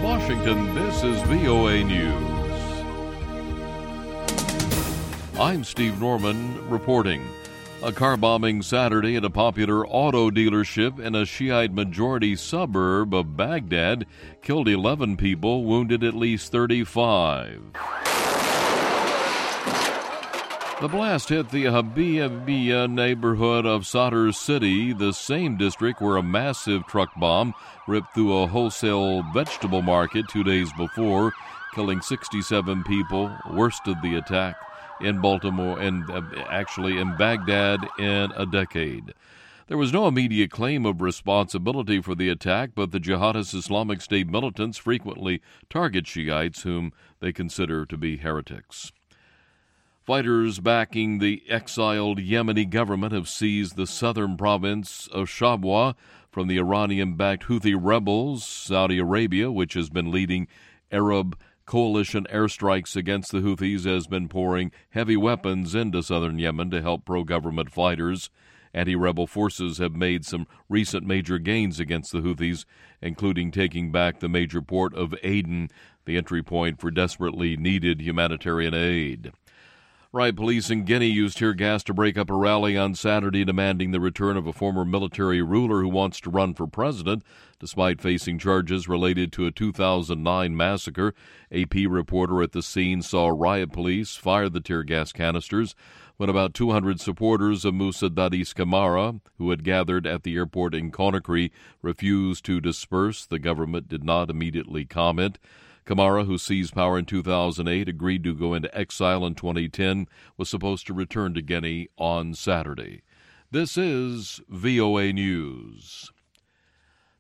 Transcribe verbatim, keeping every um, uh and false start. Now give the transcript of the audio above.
From Washington, this is V O A News. I'm Steve Norman reporting. A car bombing Saturday at a popular auto dealership in a Shiite-majority suburb of Baghdad killed eleven people, wounded at least thirty-five. The blast hit the Habibiyah neighborhood of Sadr City, the same district where a massive truck bomb ripped through a wholesale vegetable market two days before, killing sixty-seven people. Worst of the attack in Baltimore and uh, actually in Baghdad in a decade. There was no immediate claim of responsibility for the attack, but the jihadist Islamic State militants frequently target Shiites whom they consider to be heretics. Fighters backing the exiled Yemeni government have seized the southern province of Shabwa from the Iranian-backed Houthi rebels. Saudi Arabia, which has been leading Arab coalition airstrikes against the Houthis, has been pouring heavy weapons into southern Yemen to help pro-government fighters. Anti-rebel forces have made some recent major gains against the Houthis, including taking back the major port of Aden, the entry point for desperately needed humanitarian aid. Riot police in Guinea used tear gas to break up a rally on Saturday demanding the return of a former military ruler who wants to run for president, despite facing charges related to a two thousand nine massacre. A P reporter at the scene saw riot police fire the tear gas canisters when about two hundred supporters of Moussa Dadis Camara, who had gathered at the airport in Conakry, refused to disperse. The government did not immediately comment. Camara, who seized power in two thousand eight, agreed to go into exile in twenty ten, was supposed to return to Guinea on Saturday. This is V O A News.